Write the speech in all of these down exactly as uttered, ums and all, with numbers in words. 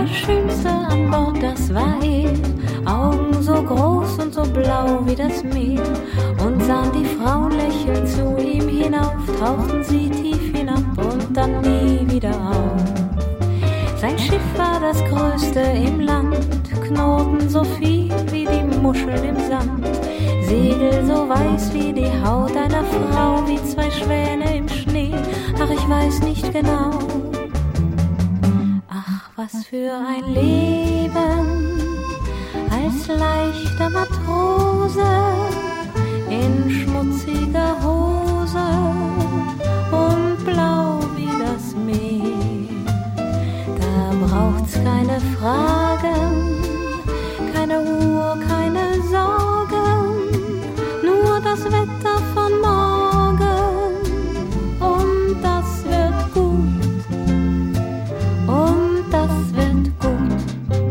das Schönste an Bord, das war er. Augen so groß und so blau wie das Meer. Und sahen die Frauen lächelnd zu ihm hinauf, tauchten sie tief hinab und dann nie wieder auf. Sein Schiff war das größte im Land, Knoten so viel wie die Muscheln im Sand, Segel so weiß wie die Haut einer Frau, wie zwei Schwäne im Schnee, ach ich weiß nicht genau. Ach, was für ein Leben als leichter Matrose in schmutziger Hose und blau wie das Meer. Da braucht's keine Fragen, keine Uhr, keine Sorgen, nur das Wetter von morgen und das wird gut, und das wird gut.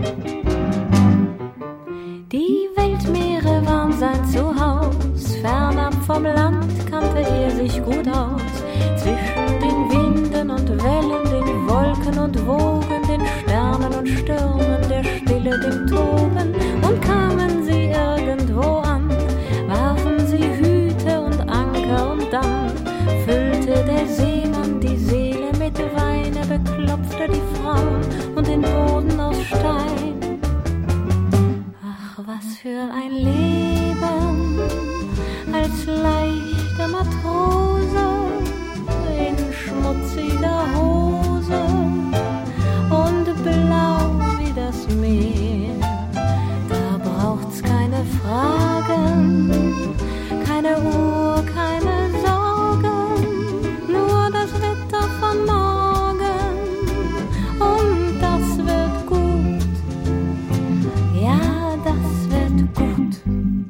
Die Weltmeere waren sein Zuhaus, fernab vom Land kannte er sich gut aus. Zwischen den Winden und Wellen, den Wolken und Wogen, den Sternen und Stürmen, der Stille, dem Toben. Und kamen sie irgendwo an, warfen sie Hüte und Anker und dann füllte der Seemann die Seele mit Weine, beklopfte die Frauen und den Boden aus Stein. Ach, was für ein Leben als leichte Matrose in schmutziger Hose und blau wie das Meer. Da braucht's keine Fragen, keine Uhr, keine Sorgen, nur das Wetter von morgen und das wird gut, ja, das wird gut.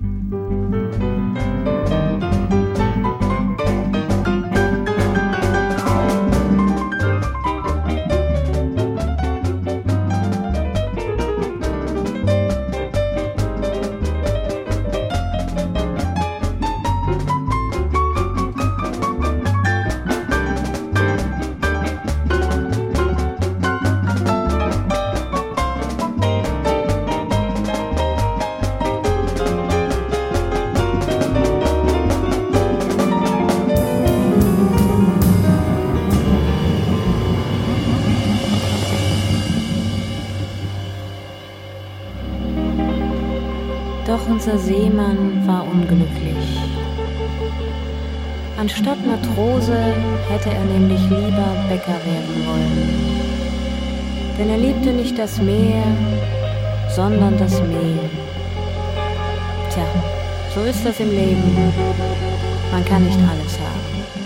Doch unser Seemann war unglücklich. Anstatt Matrose hätte er nämlich lieber Bäcker werden wollen. Denn er liebte nicht das Meer, sondern das Mehl. Tja, so ist das im Leben. Man kann nicht alles haben.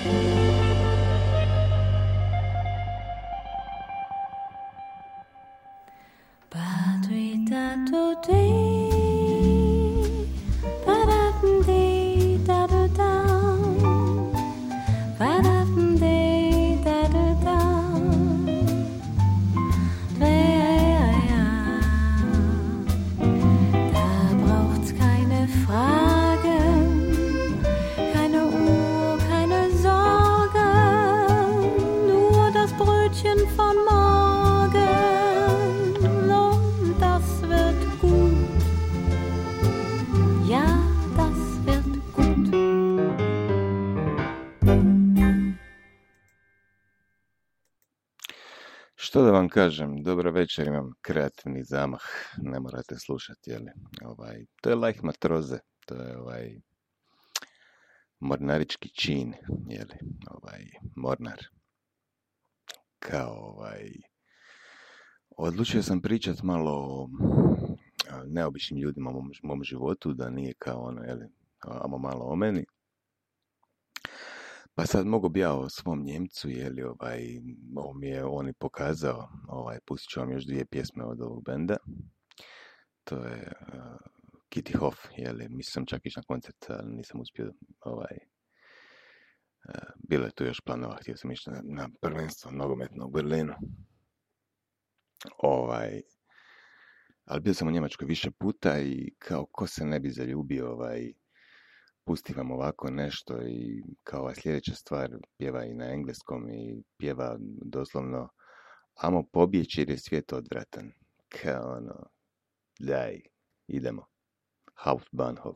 But we got today. Što da vam kažem, dobro večer, imam kreativni zamah, ne morate slušati, jeli, ovaj, to je lajh matroze, to je ovaj mornarički čin, jeli, ovaj, mornar, kao ovaj, odlučio sam pričat malo o neobičnim ljudima u mom, mom životu, da nije kao ono, jeli, amo malo o meni. Pa sad mogu bi ja o svom Njemcu, jeli, ovaj, ovo mi je on i pokazao, ovaj, pustit ću vam još dvije pjesme od ovog benda. To je uh, Kitty Hoff, jeli, mislio sam čak ići na koncert, ali nisam uspio, ovaj, uh, bilo je tu još planova, htio sam ići na, na prvenstvo nogometno u Berlinu. Ovaj, ali bio sam u Njemačkoj više puta i kao ko se ne bi zaljubio, ovaj, pusti vam ovako nešto i kao ova sljedeća stvar pjeva i na engleskom i pjeva doslovno amo pobjeći jer je svijet odvratan. kao ono, daj, idemo. Hauptbahnhof.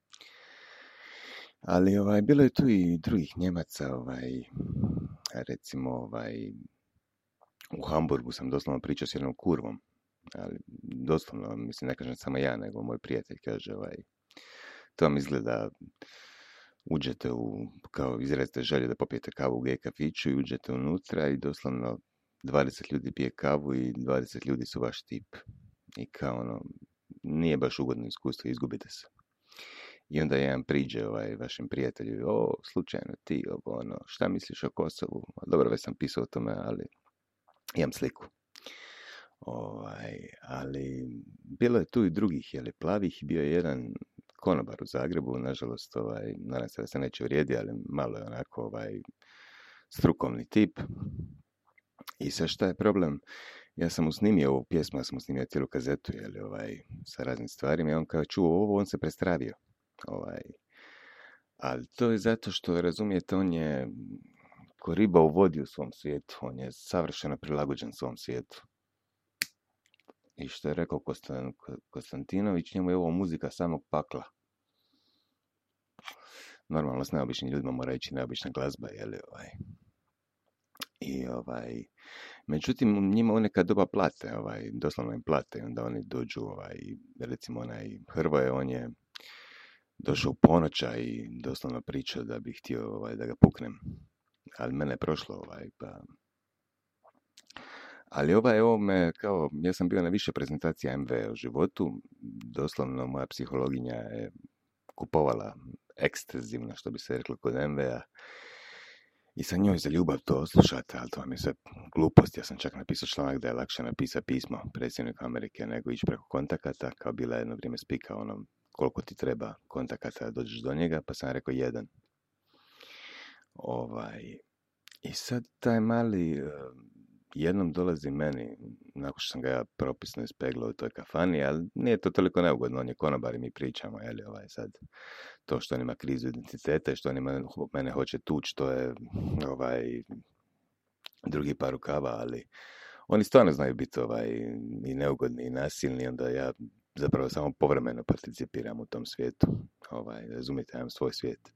Ali ovaj, bilo je tu i drugih Njemaca, ovaj, recimo ovaj, u Hamburgu sam doslovno pričao s jednom kurvom, ali doslovno, mislim, ne kažem samo ja, nego moj prijatelj kaže, ovaj, to vam izgleda, uđete u, kao izrazite želje da popijete kavu u gej kafiću i uđete unutra i doslovno dvadeset ljudi pije kavu i dvadeset ljudi su vaš tip. I kao ono, nije baš ugodno iskustvo, izgubite se. I onda jedan priđe ovaj, vašem prijatelju, o, slučajno ti, ovo, ono, šta misliš o Kosovu? Dobro, već sam pisao o tome, ali imam sliku. Ovaj, ali bilo je tu i drugih, jeli, plavih, bio je jedan konobar u Zagrebu, nažalost, ovaj, nadam se da se neće uvrijedi, ali malo je onako ovaj, strukovni tip. I sad šta je problem? Ja sam mu snimio ovu pjesmu, ja sam mu snimio cijelu kazetu, jeli, ovaj, sa raznim stvarima i on kao čuo ovo, on se prestravio. Ovaj, ali to je zato što, razumijete, on je ko riba u vodi u svom svijetu, on je savršeno prilagođen svom svijetu. I što je rekao Kostan, Konstantinović, njemu je ovo muzika samog pakla. Normalno s neobičnim ljudima mora ići neobična glazba, jeli, ovaj. I ovaj, međutim, njima one kad doba plate, ovaj, doslovno im plate, onda oni dođu, ovaj, recimo onaj Hrvoje, on je došao u ponoća i doslovno pričao da bi htio ovaj, da ga puknem. Ali mene je prošlo, ovaj, pa... Ali ovaj, ovo me, kao, ja sam bio na više prezentacija em ve u životu, doslovno moja psihologinja je kupovala ekstenzivno, što bi se reklo kod em ve a, i sa njoj za ljubav to oslušate, ali to vam je sve glupost. Ja sam čak napisao članak da je lakše napisati pismo predsjedniku Amerike nego ići preko kontakata, kao bila jedno vrijeme spika ono koliko ti treba kontakata da dođeš do njega, pa sam rekao jedan. Ovaj, i sad taj mali jednom dolazi meni, nakon što sam ga ja propisno ispeglao u toj kafani, ali nije to toliko neugodno, on je konobar i mi pričamo, jeli, ovaj, sad, to što on ima krizu identiteta i što on ima, mene hoće tući, to je ovaj, drugi par rukava, ali oni stvarno znaju biti ovaj, i neugodni i nasilni, onda ja zapravo samo povremeno participiram u tom svijetu, ovaj, razumijete, ja imam svoj svijet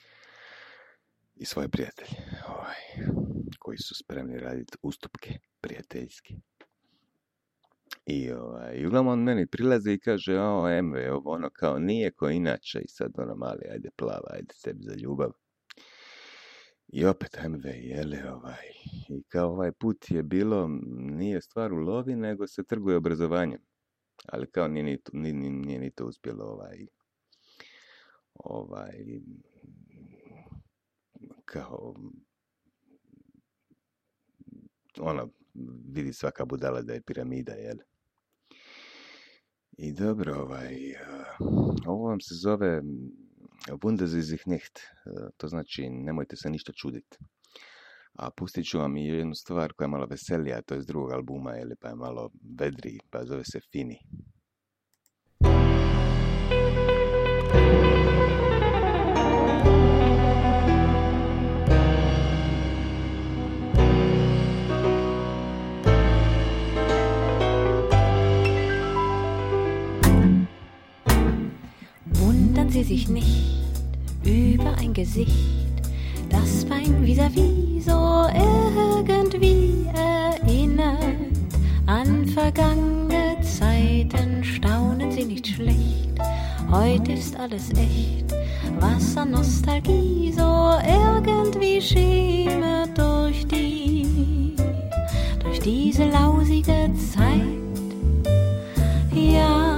i svoje prijatelje, ovaj, koji su spremni raditi ustupke prijateljski. I, ovaj, i uglavnom on meni prilazi i kaže, o, em ve, ovo ono kao nije ko inače i sad ono mali, ajde plava, ajde sebi za ljubav. I opet em ve, jeli, ovaj, i kao ovaj put je bilo, nije stvar u lovi, nego se trguje obrazovanjem. Ali kao nije ni, nije, nije ni to uspjelo, ovaj, ovaj, kao, ono, vidi svaka budala da je piramida, jel? I dobro, ovaj, ovo vam se zove Wunder Sie sich nicht, to znači nemojte se ništa čuditi. A pustit ću vam i jednu stvar koja je malo veselija, to je iz drugog albuma, jel, pa je malo vedriji, pa zove se Fini. Sie sich nicht über ein Gesicht, das beim Vis-à-vis so irgendwie erinnert an vergangene Zeiten. Staunen Sie nicht schlecht, heute ist alles echt, was an Nostalgie so irgendwie schimmert durch die, durch diese lausige Zeit. Ja,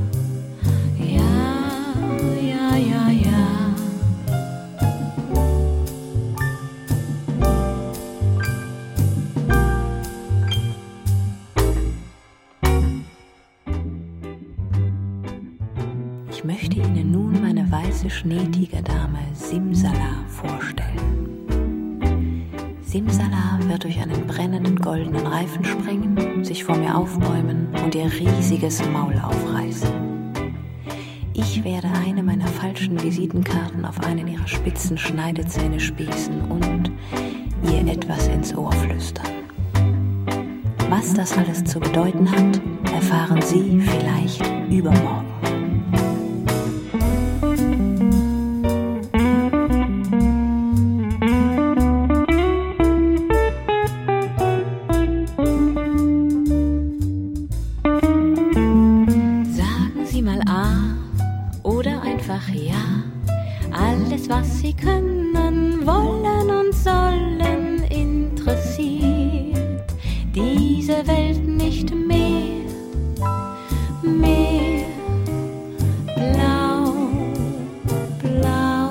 ich möchte Ihnen nun meine weiße Schneetigerdame Simsala vorstellen. Simsala wird durch einen brennenden goldenen Reifen springen, sich vor mir aufbäumen und ihr riesiges Maul aufreißen. Ich werde eine meiner falschen Visitenkarten auf einen ihrer spitzen Schneidezähne spießen und ihr etwas ins Ohr flüstern. Was das alles zu bedeuten hat, erfahren Sie vielleicht übermorgen. Sagen Sie mal A oder einfach ja. Alles, was Sie können, wollen und sollen, interessiert diese Welt nicht mehr, mehr blau, blau.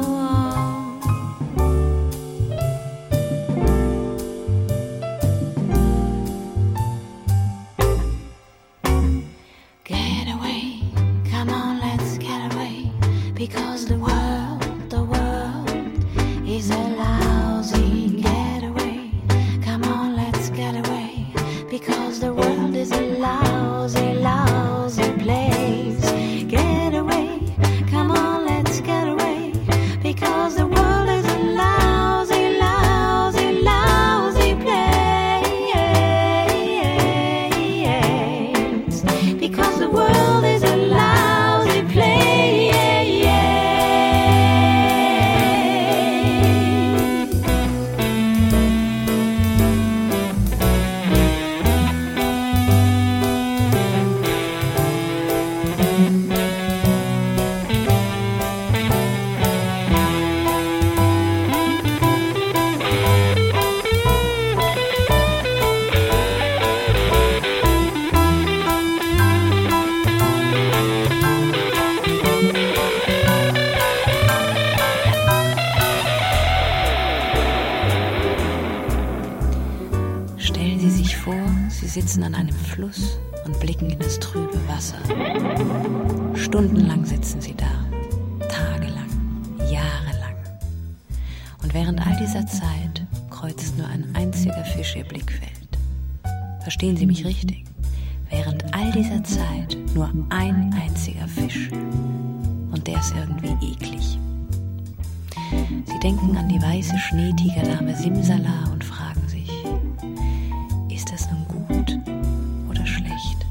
Get away, come on, let's get away, because the world, the world is a lousy getaway. Come on, let's get away, because the world is a lousy, lousy place. Get away, come on, let's get away, because the world is a lousy, lousy, lousy place. Because the world is a lousy place. Stellen Sie sich vor, Sie sitzen an einem Fluss und blicken in das trübe Wasser. Stundenlang sitzen Sie da, tagelang, jahrelang. Und während all dieser Zeit kreuzt nur ein einziger Fisch Ihr Blickfeld. Verstehen Sie mich richtig? Während all dieser Zeit nur ein einziger Fisch. Und der ist irgendwie eklig. Sie denken an die weiße Schneetigerdame Simsala und fragen sich, ist das nun gut oder schlecht?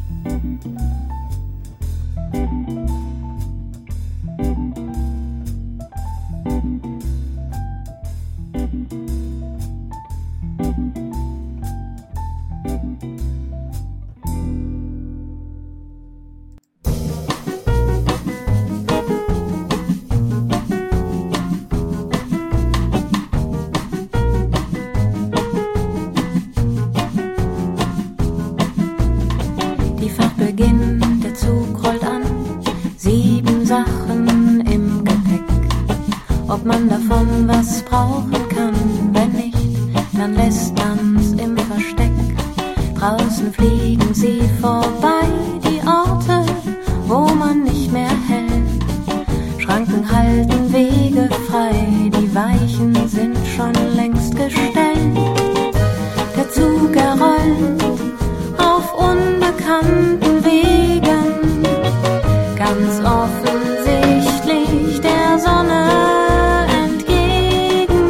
Der Zug rollt an, sieben Sachen im Gepäck. Ob man davon was brauchen kann, wenn nicht, dann lässt man's im Versteck. Draußen fliegen sie vorbei, die Orte, wo man nicht mehr hält. Schranken halten Wege frei, die Weichen sind schon längst gestellt. Der Zug er rollt auf unbekannten Wegen, ganz offensichtlich der Sonne entgegen.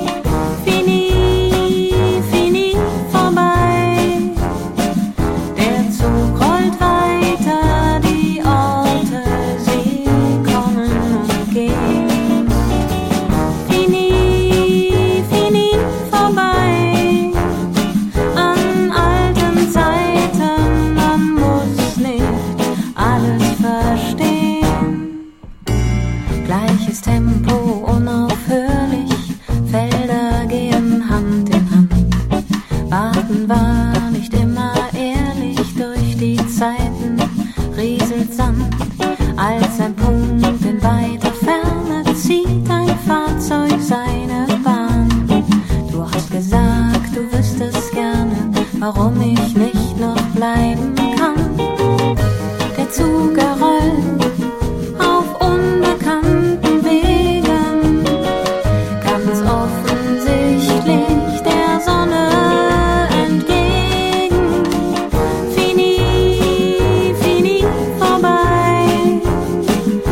Fini, fini, vorbei, der Zug rollt weiter, die Orte, sie kommen und gehen. Fini, fini, vorbei, an alten Zeiten, man muss nicht alles verstehen. Gleiches Tempo, unaufhörlich, Felder gehen Hand in Hand. Warten war nicht immer ehrlich, durch die Zeiten rieselt Sand. Als ein Punkt in weiter Ferne zieht ein Fahrzeug seine Bahn. Du hast gesagt, du wüsstest gerne, warum ich nicht noch bleiben kann. Der Zug er rollt auf unbekannten Wegen, ganz offensichtlich der Sonne entgegen. Fini, fini, vorbei,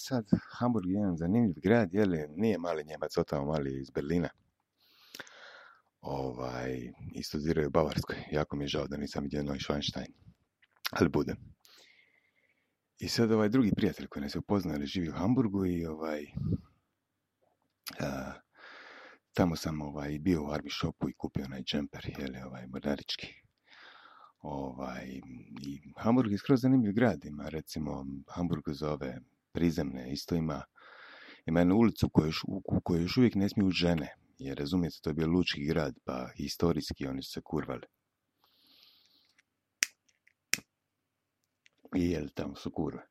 sad, Hamburg je jedan zanimljiv grad, jeli, nije mali Njemac, otamo mali iz Berlina. Ovaj, i studiraju u Bavarskoj. Jako mi je žao da nisam vidio Neuschwanstein, ali budem. I sad ovaj drugi prijatelj koji nas je upoznao ili živi u Hamburgu i ovaj, a, tamo sam ovaj, bio u Army shopu i kupio onaj džemper, jeli, ovaj, mornarički. Ovaj, i Hamburg je skroz zanimljiv grad, ima recimo Hamburg zove prizemne, isto ima, ima jednu ulicu koju još, u kojoj još uvijek ne smiju žene, jer razumijete, to je bio lučki grad, pa historijski oni su se kurvali. I jel, tamo su kurve.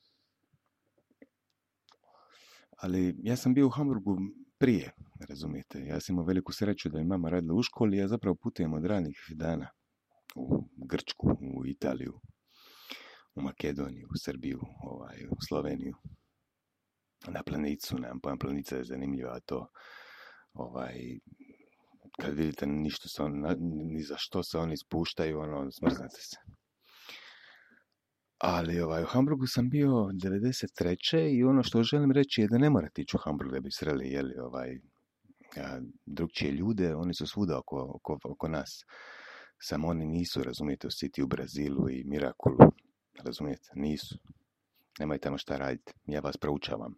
Ali ja sam bio u Hamburgu prije, razumijete, ja sam imao veliku sreću da je mama radila u školi, ja zapravo putujem od ranih dana u Grčku, u Italiju, u Makedoniju, u Srbiju, ovaj, u Sloveniju, na planicu, nemam pojam, planica je zanimljiva, to, ovaj, kad vidite ništa se on, ni za što se oni spuštaju, ono, smrznete se. Ali ovaj, u Hamburgu sam bio devedeset treće i ono što želim reći je da ne morate ići u Hamburg da bi sreli, jeli, ovaj, a, drugčije ljude, oni su svuda oko, oko, oko nas. Samo oni nisu, razumijete, u City u Brazilu i Mirakulu, razumijete, nisu. Nemaju tamo šta raditi, ja vas proučavam.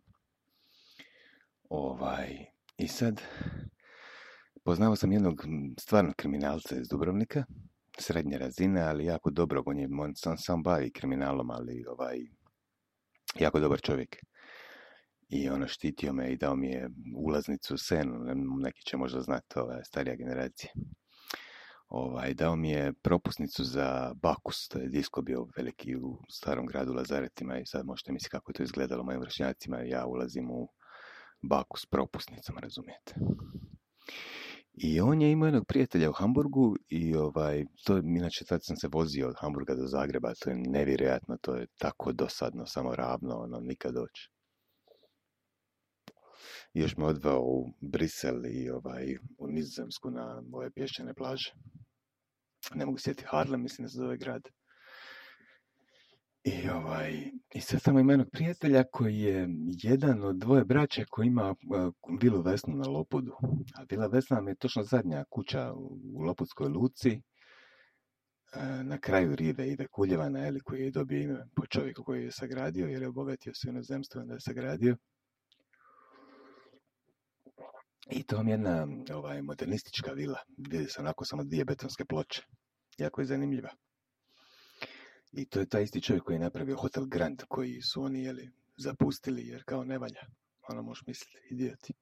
Ovaj, i sad, poznao sam jednog stvarno kriminalca iz Dubrovnika, srednje razine, ali jako dobrog, on je, on sam, sam bavi kriminalom, ali ovaj, jako dobar čovjek. I ono, štitio me i dao mi je ulaznicu u Senu, neki će možda znati, ova starija generacija. Ovaj, dao mi je propusnicu za Bakus, to je disko bio veliki u starom gradu Lazaretima i sad možete misliti kako je to izgledalo mojim vršnjacima, ja ulazim u Bakus propusnicom, razumijete. I on je imao jednog prijatelja u Hamburgu i ovaj, to, inače tad sam se vozio od Hamburga do Zagreba, to je nevjerojatno, to je tako dosadno, samo ravno, ono, nikad doći. I još me odveo u Brisel i ovaj, u Nizozemsku na ove pješčane plaže. Ne mogu sjetiti, Harlem, mislim da se zove grad. I, ovaj, i sad tamo ima jednog prijatelja koji je jedan od dvoje braće koji ima uh, vilu Vesnu na Lopudu. A vila Vesna mi je točno zadnja kuća u, u Lopudskoj luci, uh, na kraju rive Ive Kuljevana, eli, koji je dobio ime po čovjeku koji je sagradio, jer je obogatio se u inozemstvu, onda je sagradio. I to vam je jedna ovaj, modernistička vila. Vidi se onako samo dvije betonske ploče. Jako je zanimljiva. I to je taj isti čovjek koji je napravio Hotel Grand, koji su oni, jeli, zapustili jer kao ne valja. Ono možeš misliti, idioti.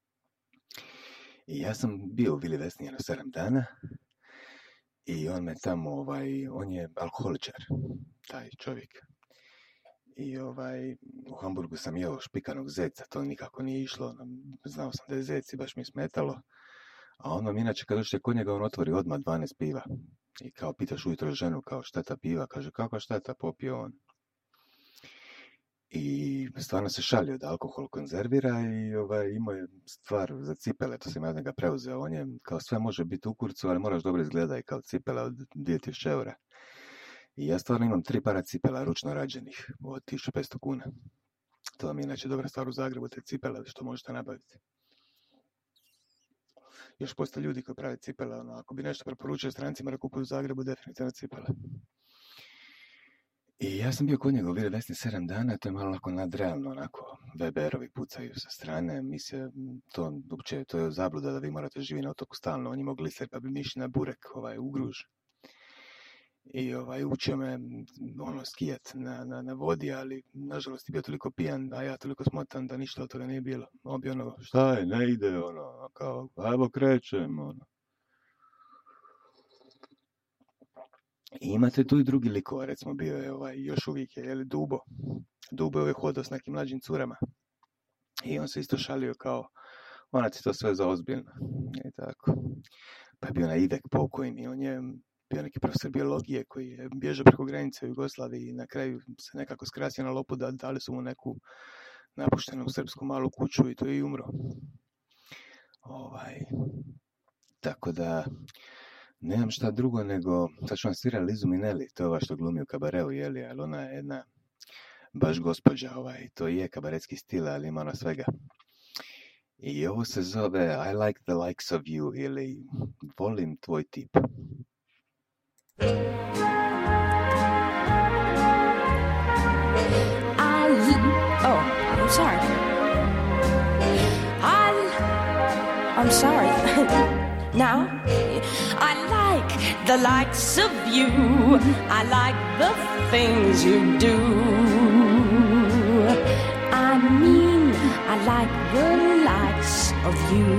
I ja sam bio u Vili Vesni na sedam dana i on me tamo, ovaj, on je alkoholičar, taj čovjek. I ovaj, u Hamburgu sam jeo špikanog zeca, to nikako nije išlo, znao sam da je zec i baš mi smetalo. A on vam inače kad dođete kod njega, on otvori odmah dvanaest piva. I kao pitaš ujutro ženu kao šta ta piva, kaže kako šta ta, popio on. I stvarno se šalio da alkohol konzervira i ovaj, imao je stvar za cipele, to sam ja ga preuzeo. On je kao sve može biti u kurcu, ali moraš dobro izgledati kao cipela od dvije tisuće eura. I ja stvarno imam tri para cipela ručno rađenih od tisuću petsto kuna. To vam je inače dobra stvar u Zagrebu, te cipele što možete nabaviti. Još postoje ljudi koji prave cipele, ono, ako bi nešto preporučio strancima da kupuju u Zagrebu, definitivno cipele. I ja sam bio kod njega u Vili Vesni sedam dana, to je malo onako nadrealno, onako, ve be erovi pucaju sa strane, misle, to, uopće, to je zabluda da vi morate živjeti na otoku stalno, on je imao gliser pa bi mi išli na burek, ovaj, u Gruž. I ovaj, učio me ono, skijat na, na, na vodi, ali nažalost je bio toliko pijan, a ja toliko smotan da ništa od toga nije bilo. On bi ono, šta je, ne ide, ono, kao, evo krećem, ono. I imate tu i drugi likova, recimo bio je ovaj, još uvijek je, jeli, Dubo. Dubo je uvijek hodao s nekim mlađim curama. I on se isto šalio kao, ona ti to sve za ozbiljno. I tako. Pa je bio na Ivek pokojni, on je bio neki profesor biologije koji je bježao preko granice u Jugoslaviji i na kraju se nekako skrasio na Lopuda, dali su mu neku napuštenu srpsku malu kuću i to je i umro. Ovaj, tako da, nemam šta drugo nego, sad ću vam svirati Lizu Minnelli, to je ova što glumi u Kabareu, jeli, ali ona je jedna baš gospođa, ovaj, to je kabaretski stil, ali ima ono svega. I ovo se zove I like the likes of you, ili volim tvoj tip. I oh, I'm sorry. I I'm sorry. Now, I like the likes of you. I like the things you do. I mean, I like the likes of you.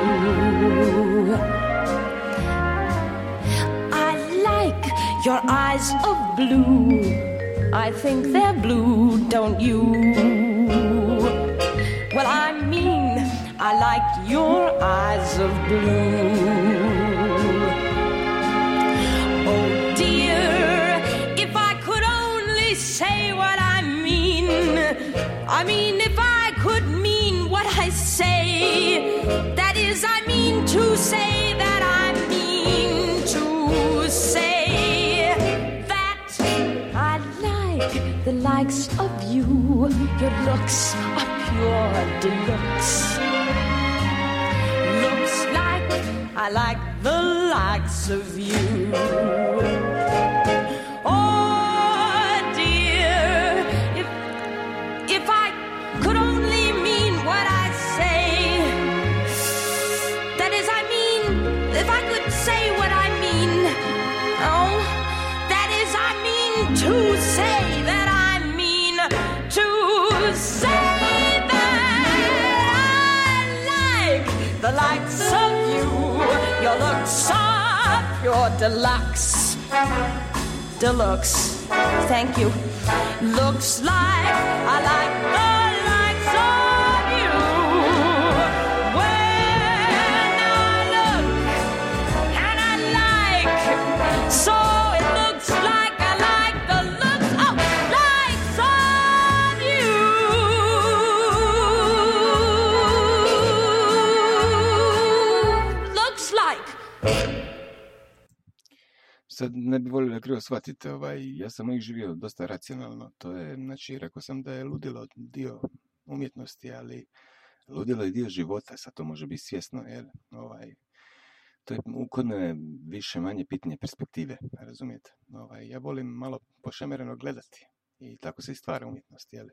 I like your eyes of blue. I think they're blue, don't you? Well, I mean, I like your eyes of blue. Oh dear, if I could only say what I mean. I mean, if I could mean what I say. That is, I mean to say that I mean to say that I like the likes of you. Your looks are pure deluxe. Looks like I like the likes of you. Oh dear, if if I could only mean what I say. That is, I mean, if I could say what I mean. Oh, that is, I mean to say that I mean to say the likes of you. Your looks are pure deluxe. Deluxe. Thank you. Looks like I like the likes of you. When I look and I like, so it looks like I like the looks of likes of you. Sad ne bi volio da krivo shvatite, ovaj, ja sam uvijek živio dosta racionalno, to je, znači, rekao sam da je ludilo dio umjetnosti, ali ludilo je dio života, sad to može biti svjesno, jer ovaj, to je kod mene više manje pitanje perspektive, razumijete? Ovaj, ja volim malo pošemereno gledati i tako se i stvara umjetnost, jel?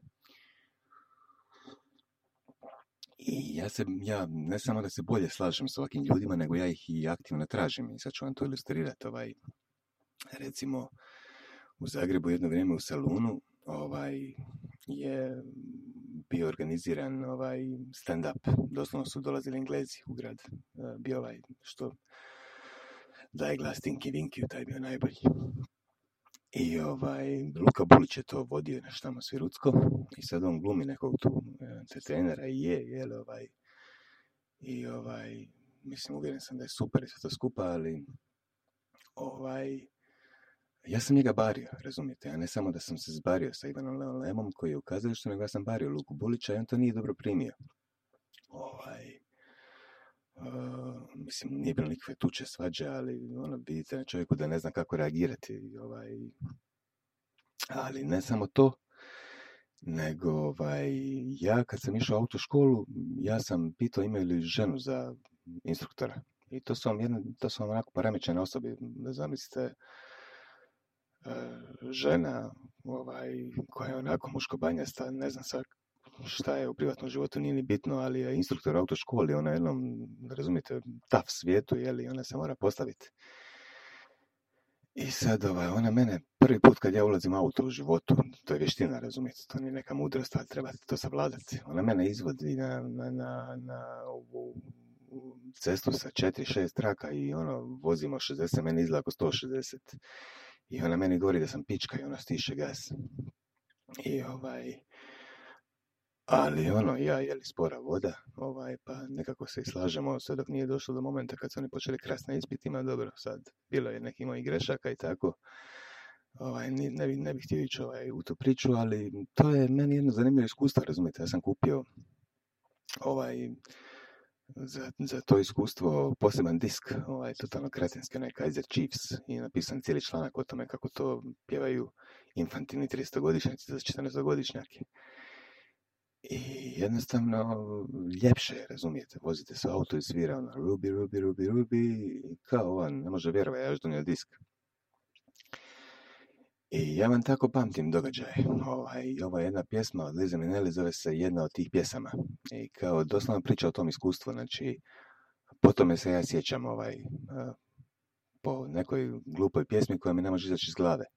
I ja, se, ja ne samo da se bolje slažem s ovakvim ljudima, nego ja ih i aktivno tražim i sad ću vam to ilustrirati. Ovaj, recimo, u Zagrebu jedno vrijeme u salunu ovaj, je bio organiziran ovaj, stand-up. Doslovno su dolazili Englezi u grad. Bio ovaj, što daje glas Tinky Winky, taj bio najbolji. I ovaj, Luka Bulić je to vodio na štamo Svirutsko i sad on glumi nekog tu te trenera i je, je ovaj, i ovaj, mislim, uvjeren sam da je super i sve to skupa, ali ovaj, ja sam njega bario, razumijete, a ne samo da sam se zbario sa Ivanom Leon Lemom koji je ukazao što nego ja sam bario Luku Bulića i on to nije dobro primio. Ovaj, Uh, mislim, nije bilo nikakve tuče svađe, ali ono, vidite na čovjeku da ne zna kako reagirati. Ovaj, ali ne samo to, nego ovaj, ja kad sam išao u autoškolu, ja sam pitao imaju li ženu za instruktora. I to su vam, jedne, to su vam onako poremećene osobe, da zamislite, uh, žena ovaj, koja je onako muškobanjasta, ne znam sad šta je u privatnom životu, nije ni bitno, ali je instruktor u autoškoli, ona je jednom, razumijete, taf svijetu, jeli, ona se mora postaviti. I sad, ovaj, ona mene, prvi put kad ja ulazim u auto u životu, to je vještina, razumijete, to nije neka mudrost, ali trebate to savladati. Ona mene izvodi na, na, na, na ovu cestu sa četiri šest traka i ono, vozimo šezdeset, meni izgleda oko sto šezdeset. I ona meni govori da sam pička i ona stiše gas. I ovaj... Ali ono, ja jeli spora voda, ovaj, pa nekako se i slažemo sve dok nije došlo do momenta kad su oni počeli krasti na ispitima. Dobro, sad bilo je nekih mojih grešaka i tako. Ovaj, ne, ne, ne bih htio ići ovaj, u tu priču, ali to je meni jedno zanimljivo iskustvo, razumijete. Ja sam kupio ovaj, za, za to iskustvo poseban disk, ovaj, totalno kretenski, onaj Kaiser Chiefs, i napisan cijeli članak o tome kako to pjevaju infantilni tristogodišnjaci za četrnaestogodišnjake. I jednostavno ljepše, razumijete, vozite se u auto i svira ono Ruby, Ruby, Ruby, Ruby, kao on, ne može vjerovati, ja još donio disk. I ja vam tako pamtim događaje. Ovaj, ova jedna pjesma od Liza Minnelli zove se Jedna od tih pjesama. I kao doslovno priča o tom iskustvu, znači po tome se ja sjećam ovaj, po nekoj glupoj pjesmi koja mi ne može izaći iz glave.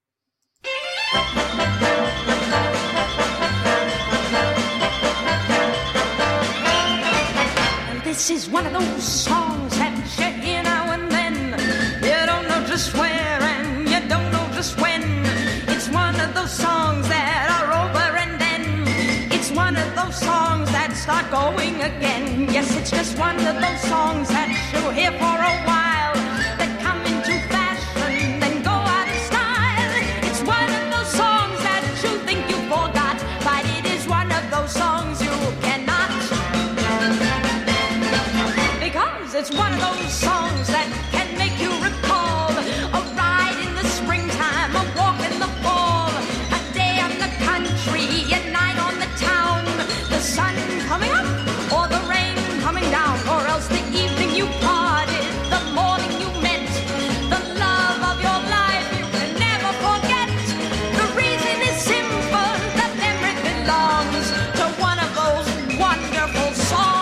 This is one of those songs that you hear now and then. You don't know just where and you don't know just when. It's one of those songs that are over and then. It's one of those songs that start going again. Yes, it's just one of those songs that you hear for a while, that come into fashion, then go out of style. It's one of those songs that you think you forgot, but it is one of those songs you cannot. Because it's one of those songs that can make you recall a ride in the springtime, a walk in the fall, a day on the country, a night on the town, the sun coming up or the rain coming down, or else the evening you parted, the morning you met, the love of your life you can never forget. The reason is simple, the memory belongs to one of those wonderful songs.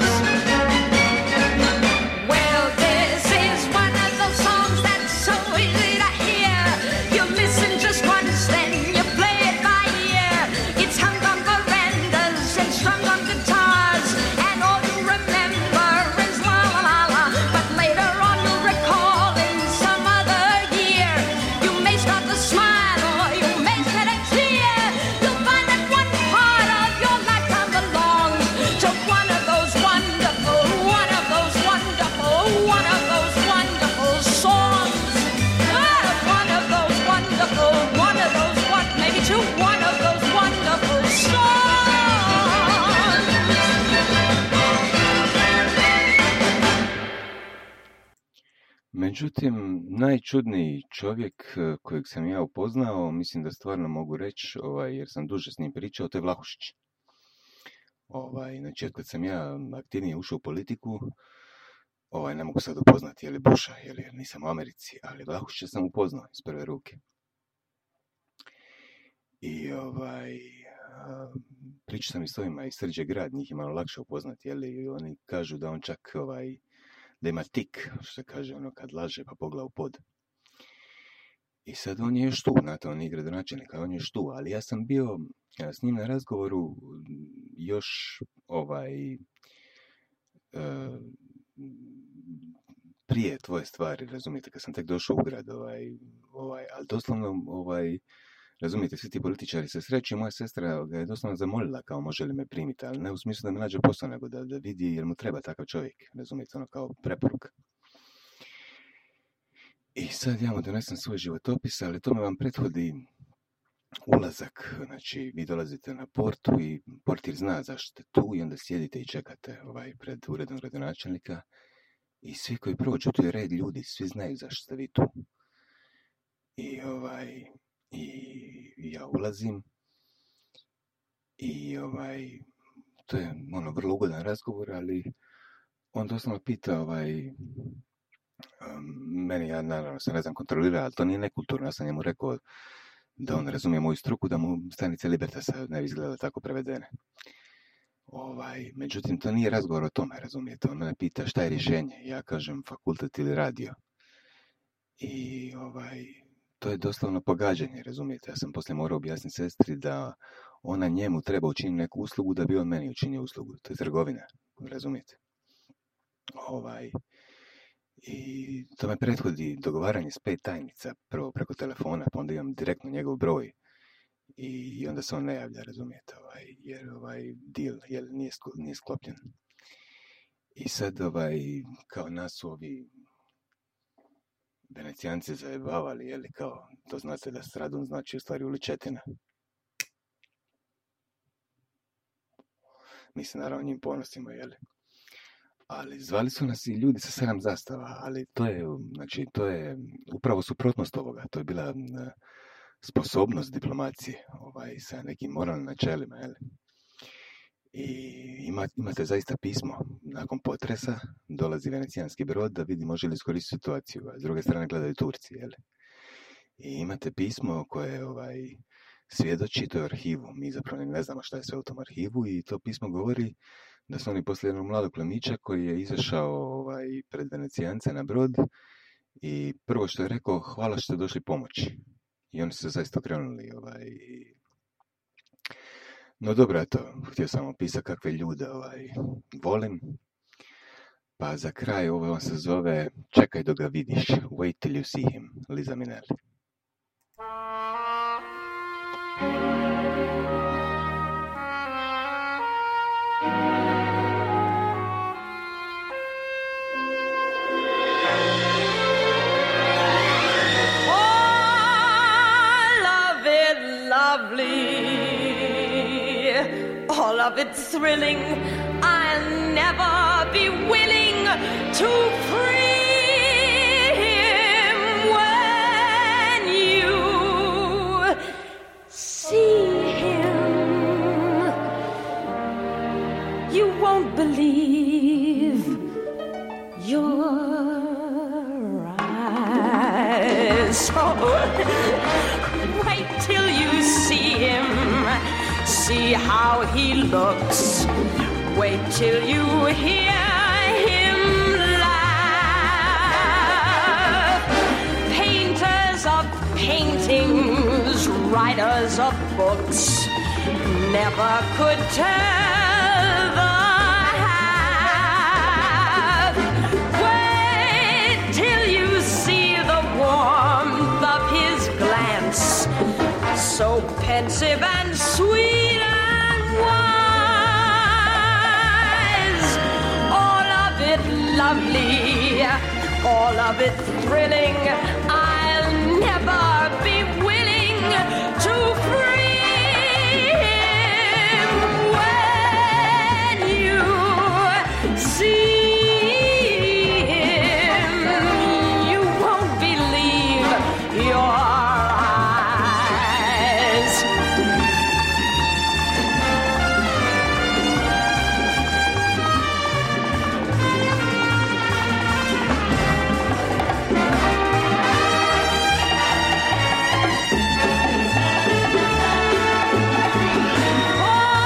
Well, this is one of those songs that's so easy to hear. You listen just once, then you play it by ear. It's hung on verandas and strung on guitars, and all you remember is la la la la. But later on you'll recall in some other year, you may start to smile or you may shed a tear. You'll find that one part of your lifetime belongs to one of those wonderful, one of those wonderful, one of those wonderful songs. Ah, one of those wonderful, one of those what, maybe two, one of those wonderful songs. Međutim, najčudniji čovjek eh, kojeg sam ja upoznao, mislim da stvarno mogu reći, ovaj, jer sam duže s njim pričao, to je Vlahušić. Ovaj, znači, od kad sam ja aktivnije ušao u politiku, ovaj, ne mogu sad upoznati je li Busha, jer nisam u Americi, ali Vlahušića sam upoznao iz prve ruke. I ovaj, a, pričao sam i s ovima iz Srđe grad, njih je malo lakše upoznati, jer oni kažu da on čak ovaj, da ima tik, što se kaže, ono kad laže pa pogleda u pod. I sad on je još tu, znate, on je gradonačelnika, on je još tu, ali ja sam bio ja, s njim na razgovoru još ovaj, e, prije tvoje stvari, razumijete, kad sam tek došao u grad, ovaj, ovaj, ali doslovno, ovaj, razumijete, svi ti političari se sreću i moja sestra ga je doslovno zamolila kao može li me primiti, ali ne u smislu da mi nađe posao, nego da, da vidi jer mu treba takav čovjek, razumijete, ono kao preporuka. I sad ja mu donesem svoj životopis, ali tome vam prethodi ulazak, znači vi dolazite na portu i portir zna zašto ste tu i onda sjedite i čekate ovaj, pred uredom gradonačelnika i svi koji prođu, tu je red ljudi, svi znaju zašto ste vi tu. I ovaj... I ja ulazim i ovaj, to je ono vrlo ugodan razgovor, ali on doslovno pita ovaj, um, meni, ja naravno se ne znam kontrolira, ali to nije nekulturno, ja sam njemu rekao da on razumije moju struku, da mu stanice Libertasa ne bi izgledale tako prevedene. Ovaj, međutim, to nije razgovor o tome, razumijete, on me pita šta je rješenje, ja kažem fakultet ili radio. I ovaj... To je doslovno pogađanje, razumijete? Ja sam poslije morao objasniti sestri da ona njemu treba učiniti neku uslugu da bi on meni učinio uslugu. To je trgovina, razumijete? Ovaj, i to me prethodi dogovaranje s pet tajnica, prvo preko telefona, pa onda imam direktno njegov broj i onda se on ne javlja, razumijete? Ovaj, jer ovaj deal jer nije, nije sklopljen. I sad ovaj, kao nas su ovi Venecijanci zajebavali, jeli, kao, to znate da Stradun znači u stvari uličetina. Mi se naravno njim ponosimo, jeli. Ali zvali su nas i ljudi sa sedam zastava, ali to je, znači, to je upravo suprotnost ovoga. To je bila sposobnost diplomacije, ovaj, sa nekim moralnim načelima, jel? I ima, imate zaista pismo. Nakon potresa dolazi venecijanski brod da vidi može li iskoristiti situaciju, a s druge strane gledaju Turci, jel? I imate pismo koje ovaj, svjedoči, to je u arhivu. Mi zapravo ne znamo šta je sve u tom arhivu i to pismo govori da su oni poslije jednog mladog plemića koji je izašao ovaj, pred Venecijance na brod i prvo što je rekao, hvala što ste došli pomoći. I oni su se zaista okrenuli. Ovaj... No dobro, eto, htio sam opisati kakve ljude ovaj, volim. Pa za kraj ovo on se zove Čekaj dok ga vidiš, Wait till you see him, Liza Minnelli. All of it thrilling, I'll never be willing to free him. When you see him, you won't believe your eyes. So wait till you see him. See how he looks. Wait till you hear him laugh. Painters of paintings, writers of books, never could tell the half. Wait till you see the warmth of his glance, so pensive and sweet. Lovely, all of it thrilling, I'll never be willing to free him. When you see him, you won't believe your eyes.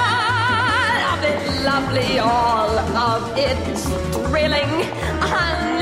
All of it's thrilling, I'll